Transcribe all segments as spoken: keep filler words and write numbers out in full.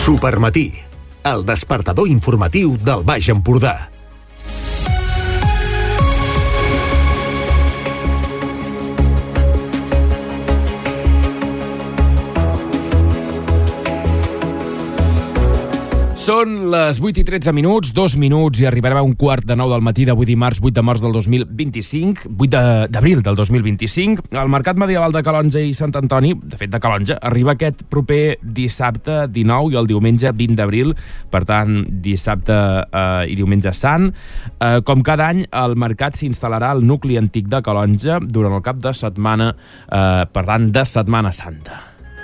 Supermatí, el despertador informatiu del Baix Empordà. Són les vuit i tretze minuts, dos minuts i arribarem a un quart de nou del matí d'avui dimarts vuit de març del dos mil vint-i-cinc, vuit d'abril del dos mil vint-i-cinc. El Mercat Medieval de Calonge i Sant Antoni, de fet de Calonge, arriba aquest proper dissabte dinou i el diumenge vint d'abril, per tant, dissabte eh, i diumenge sant. Eh, com cada any, el mercat s'instal·larà al nucli antic de Calonge durant el cap de setmana, eh, per tant, de Setmana Santa.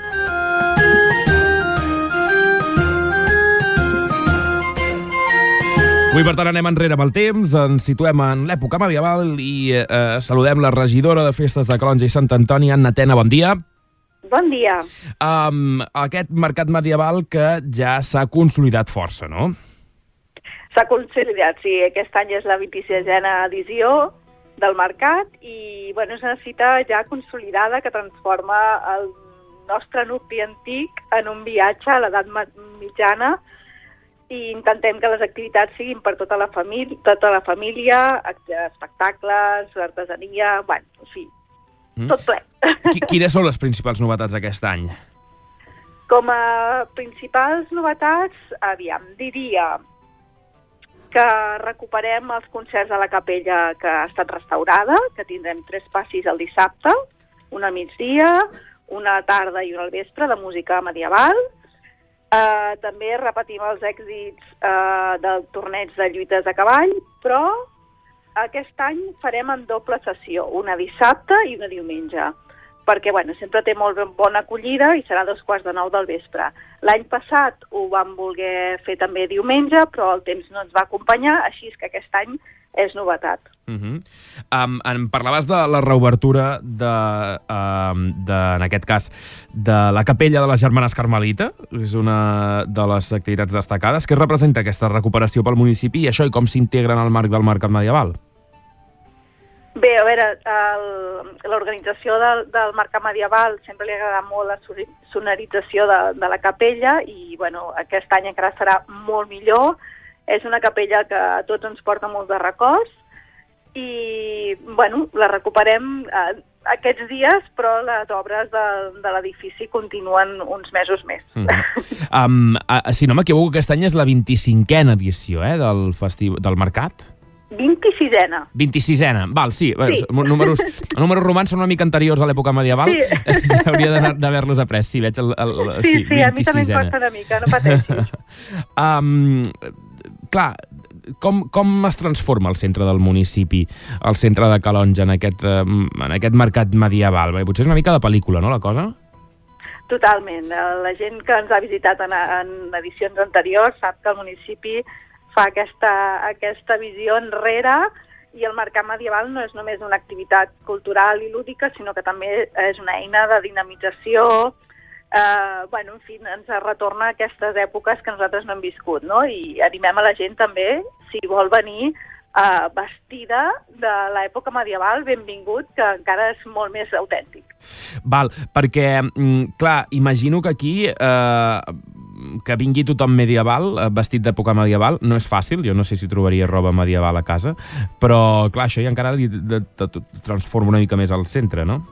Avui, per tant, anem enrere amb el temps, ens situem en l'època medieval i eh, saludem la regidora de Festes de Calonge i Sant Antoni, Anna Tena, bon dia. Bon dia. Um, aquest mercat medieval que ja s'ha consolidat força, no? S'ha consolidat, sí. Aquest any és la vint-i-sisena edició del mercat i bueno, és una cita ja consolidada que transforma el nostre nucli antic en un viatge a l'edat mitjana i intentem que les activitats siguin per tota la família, tota la família, espectacles, artesania, bueno, en fi, mm. tot ple. Quines són les principals novetats d'aquest any? Com a principals novetats, aviam, diria que recuperem els concerts a la capella que ha estat restaurada, que tindrem tres passis el dissabte, una al migdia, una tarda i una al vespre de música medieval. Uh, també repetim els èxits uh, del torneig de lluites a cavall, però aquest any farem en doble sessió, una dissabte i una diumenge, perquè bueno, sempre té molt bona acollida i serà dos quarts de nou del vespre. L'any passat ho vam voler fer també diumenge, però el temps no ens va acompanyar, així que aquest any és novetat. Uh-huh. um, em parlaves de la reobertura de, um, de, en aquest cas, de la capella de les Germanes Carmelita, és una de les activitats destacades. Què representa aquesta recuperació pel municipi i això i com s'integra en el marc del mercat medieval? Bé, a veure, l'organització del, del mercat medieval sempre li agrada molt la sonorització de, de la capella i bueno, aquest any encara serà molt millor. És una capella que a tots ens porta molts de records i bueno, la recuperem eh, aquests dies, però les obres de, de l'edifici continuen uns mesos més. Mm-hmm. um, uh, si no m'equivoco, aquest any és la vint-i-cinquena edició eh, del, festiu, del mercat? vint-i-sisena. vint-i-sisena, val, sí. sí. Números, números romans són una mica anteriors a l'època medieval. Sí. Hauria d'haver-los après. Sí, veig el... el, el sí, sí, sí, a mi també em costa una mica, no pateixis. um, clar, com, com es transforma el centre del municipi, el centre de Calonge, en aquest, en aquest mercat medieval? Perquè potser és una mica de pel·lícula, no, la cosa? Totalment. La gent que ens ha visitat en, en edicions anteriors sap que el municipi fa aquesta, aquesta visió enrere i el mercat medieval no és només una activitat cultural i lúdica, sinó que també és una eina de dinamització. Eh, bueno, en fi, ens retorna a aquestes èpoques que nosaltres no hem viscut, no? I animem a la gent també, si vol venir eh, vestida de l'època medieval, benvingut, que encara és molt més autèntic. Val, perquè, clar, imagino que aquí... Eh... que vingui tothom medieval, vestit d'època medieval, no és fàcil, jo no sé si trobaria roba medieval a casa, però clar, això ja encara li de, de, de, transforma una mica més al centre, no?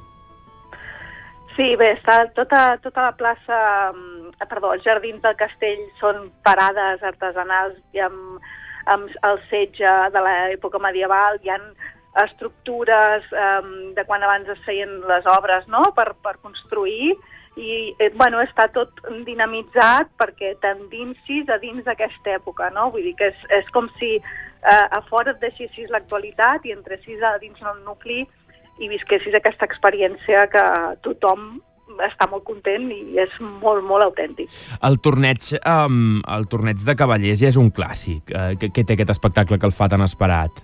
Sí, bé, està tota, tota la plaça, perdó, els jardins del castell són parades artesanals i amb, amb el setge de l'època medieval, hi ha estructures um, de quan abans es feien les obres, no?, per, per construir, i eh, bueno, està tot dinamitzat perquè t'endinsis a dins d'aquesta època, no? Vull dir que és, és com si eh, a fora et deixessis l'actualitat i entressis a dins el nucli i visquessis aquesta experiència que tothom està molt content i és molt, molt autèntic. El torneig, um, el torneig de cavallers ja és un clàssic. Uh, què, què té aquest espectacle que el fa tan esperat?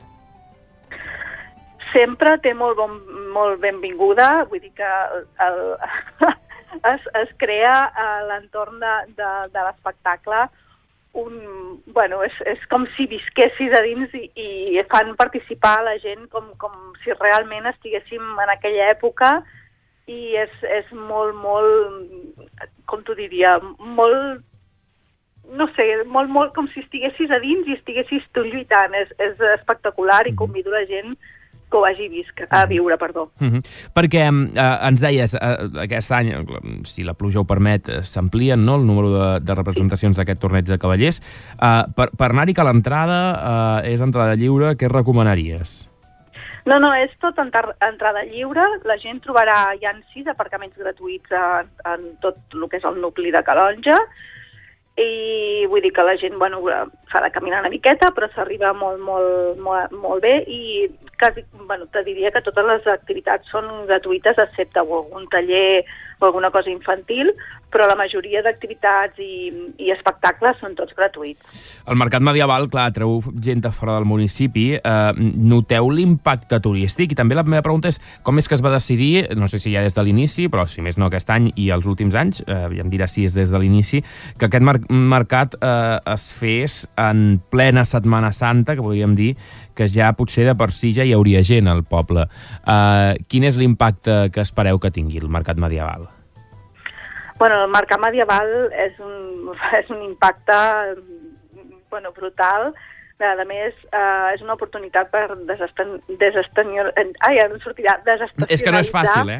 Sempre té molt, bon, molt benvinguda, vull dir que el, el Es, es crea a l'entorn de, de, de l'espectacle un... Bueno, és, és com si visquessis a dins i, i fan participar la gent com, com si realment estiguéssim en aquella època i és, és molt, molt, com t'ho diria, molt no sé, molt, molt com si estiguessis a dins i estiguessis tu lluitant. És, és espectacular i convido la gent que ho hagi vist, a viure, perdó. Uh-huh. Perquè eh, ens deies, eh, aquest any, si la pluja ho permet, s'amplien, no?, el número de, de representacions d'aquest torneig de cavallers. Eh, per per anar-hi que l'entrada eh, és entrada lliure, què recomanaries? No, no, és tot entrada lliure. La gent trobarà, hi ha sis aparcaments gratuïts en, en tot el que és el nucli de Calonge, i vull dir que la gent, bueno, s'ha de caminar una miqueta, però s'arriba molt, molt, molt, molt bé, i quasi, bueno, te diria que totes les activitats són gratuïtes, excepte algun taller o alguna cosa infantil, però la majoria d'activitats i, i espectacles són tots gratuïts. El mercat medieval, clar, atreu gent de fora del municipi. Eh, noteu l'impacte turístic? I també la meva pregunta és com és que es va decidir, no sé si ja des de l'inici, però si més no aquest any i els últims anys, eh, ja em dirà si és des de l'inici, que aquest mer mercat eh, es fes en plena Setmana Santa, que podríem dir que ja potser de per si ja hi hauria gent al poble. Eh, quin és l'impacte que espereu que tingui el mercat medieval? Bueno, el mercat medieval és un, és un impacte bueno, brutal. A més, eh, és una oportunitat per desestacionar... Ai, ja no sortirà. Desestacionalitzar. És que no és fàcil,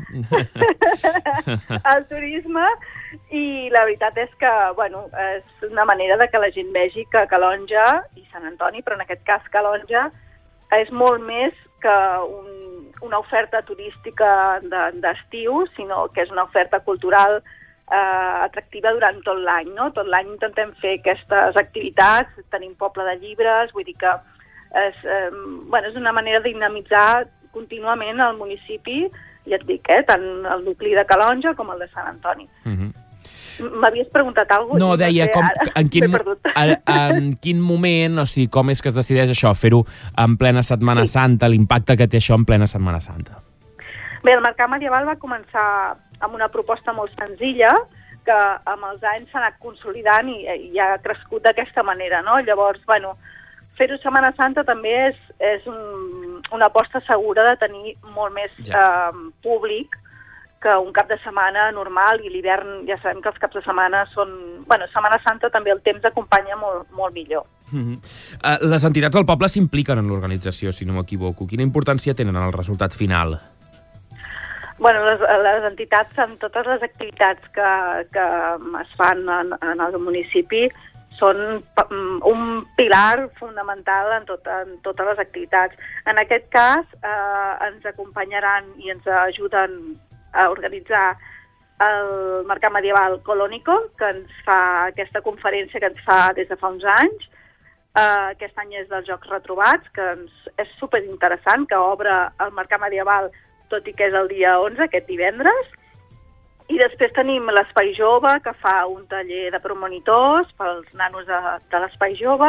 eh? El turisme, i la veritat és que, bueno, és una manera de que la gent vegi que Calonge i Sant Antoni, però en aquest cas Calonge, és molt més que un, una oferta turística d'estiu, de, sinó que és una oferta cultural Eh, atractiva durant tot l'any, no? Tot l'any intentem fer aquestes activitats, tenim poble de llibres, vull dir que és, eh, bueno, és una manera de dinamitzar contínuament el municipi, ja et dic, eh, tant el nucli de Calonge com el de Sant Antoni. Uh-huh. M'havies preguntat alguna cosa? No, deia, no sé, com, en, quin, en, en quin moment, o sigui, com és que es decideix això, fer-ho en plena Setmana sí. Santa, l'impacte que té això en plena Setmana Santa? Bé, el mercat medieval va començar amb una proposta molt senzilla, que amb els anys s'ha anat consolidant i, i ha crescut d'aquesta manera, no? Llavors, bueno, fer-ho Setmana Santa també és, és un, una aposta segura de tenir molt més ja. eh, públic que un cap de setmana normal, i l'hivern ja sabem que els caps de setmana són... Bueno, Setmana Santa també el temps acompanya molt, molt millor. Mm-hmm. uh, les entitats del poble s'impliquen en l'organització, si no m'equivoco. Quina importància tenen en el resultat final? Bueno, les, les entitats, en totes les activitats que, que es fan en, en el municipi, són un pilar fonamental en, tot, en totes les activitats. En aquest cas, eh, ens acompanyaran i ens ajuden a organitzar el Mercat Medieval Colónico, que ens fa aquesta conferència que ens fa des de fa uns anys. Uh, aquest any és dels Jocs Retrobats, que ens, és superinteressant, que obre el Mercat Medieval, tot i que és el dia onze, aquest divendres. I després tenim l'Espai Jove, que fa un taller de promonitors pels nanos de, de l'Espai Jove,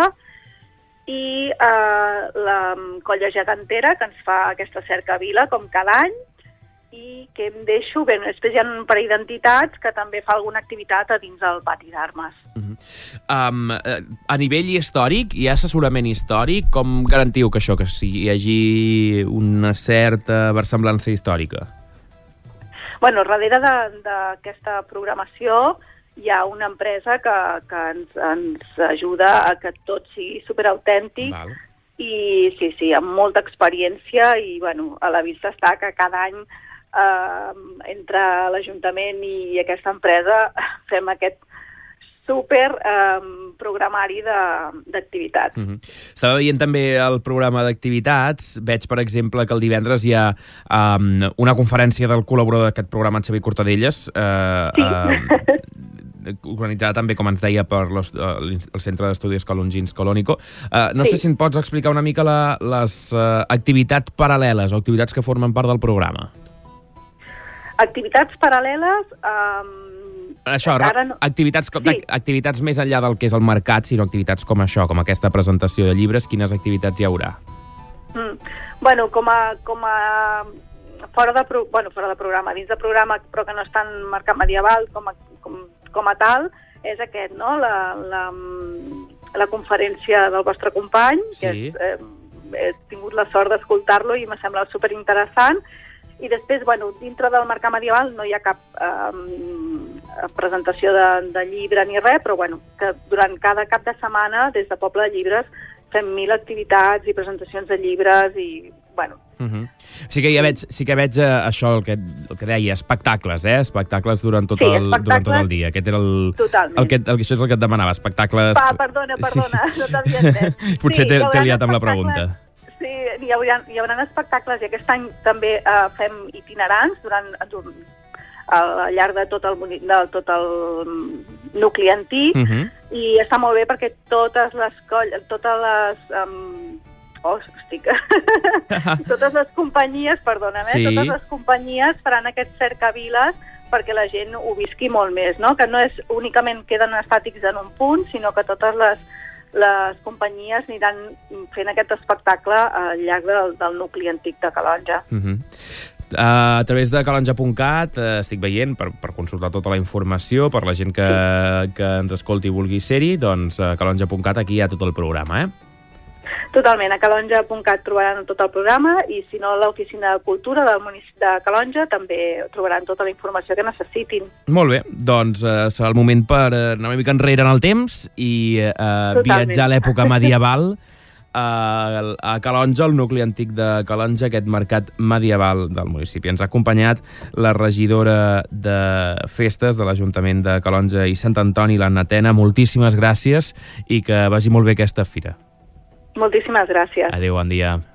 i eh, la Colla Gegantera, que ens fa aquesta cercavila com cada any, i que em deixo... Bé, després hi ha un parell d'entitats que també fa alguna activitat a dins del pati d'armes. Uh-huh. um, a nivell històric, hi ha assessorament històric? Com garantiu que això, que hi hagi una certa versemblança històrica? Bueno, darrere d'aquesta programació hi ha una empresa que, que ens, ens ajuda a que tot sigui superautèntic. Val. I sí, sí, amb molta experiència, i bueno, a la vista està que cada any eh, entre l'Ajuntament i aquesta empresa fem aquest super eh, programari d'activitats. Uh-huh. Estava veient també el programa d'activitats. Veig, per exemple, que el divendres hi ha um, una conferència del col·laborador d'aquest programa, en Xavier Cortadelles, eh, sí. eh, organitzada també, com ens deia, per los, uh, el Centre d'Estudis Calongins Colónico. Uh, no sí. sé si em pots explicar una mica la, les uh, activitats paral·leles o activitats que formen part del programa. Activitats paral·leles... Um... Això, no... activitats, sí. activitats més enllà del que és el mercat, sinó activitats com això, com aquesta presentació de llibres, quines activitats hi haurà? Mm. Bueno, com a, com a fora, de pro... bueno, fora de programa, dins de programa, però que no està en mercat medieval com a, com, com a tal, és aquest, no? La, la, la conferència del vostre company, sí. que és, eh, he tingut la sort d'escoltar-lo i m'ha semblat superinteressant. I després, bueno, dintre del mercat medieval no hi ha cap eh, presentació de, de llibre ni res, però bueno, que durant cada cap de setmana, des de Poble de Llibres, fem mil activitats i presentacions de llibres i, bueno... Uh-huh. Sí que ja veig, sí que veig uh, això, el que, el que deia, espectacles, eh? Espectacles durant tot, sí, el, espectacles, durant tot el dia. Aquest era el... Totalment. El que, el, això és el que et demanava, espectacles... Pa, perdona, perdona, sí, sí. No t'havia entès. Potser sí, t'he liat amb la pregunta. Sí, hi haurà, hi haurà espectacles i aquest any també uh, fem itinerants durant... durant al llarg de tot el, de tot el nucli antic, uh-huh. i està molt bé perquè totes les colles, totes les... Um, oh, estic... totes les companyies, perdona'm, eh? Sí. Totes les companyies faran aquests cercaviles perquè la gent ho visqui molt més, no? Que no és únicament queden estàtics en un punt, sinó que totes les, les companyies aniran fent aquest espectacle al llarg del, del nucli antic de Calonge. Uh-huh. Uh, a través de calonge punt cat uh, estic veient, per, per consultar tota la informació, per la gent que, sí. que ens escolti i vulgui ser-hi, doncs a calonge punt cat aquí hi ha tot el programa, eh? Totalment, a calonge punt cat trobaran tot el programa i si no a l'oficina de cultura del municipi de Calonge també trobaran tota la informació que necessitin. Molt bé, doncs uh, serà el moment per uh, anar una mica enrere en el temps i uh, viatjar a l'època medieval a, a Calonge, el nucli antic de Calonge, aquest mercat medieval del municipi. Ens ha acompanyat la regidora de festes de l'Ajuntament de Calonge i Sant Antoni, l'Anna Tena. Moltíssimes gràcies i que vagi molt bé aquesta fira. Moltíssimes gràcies. Adéu, bon dia.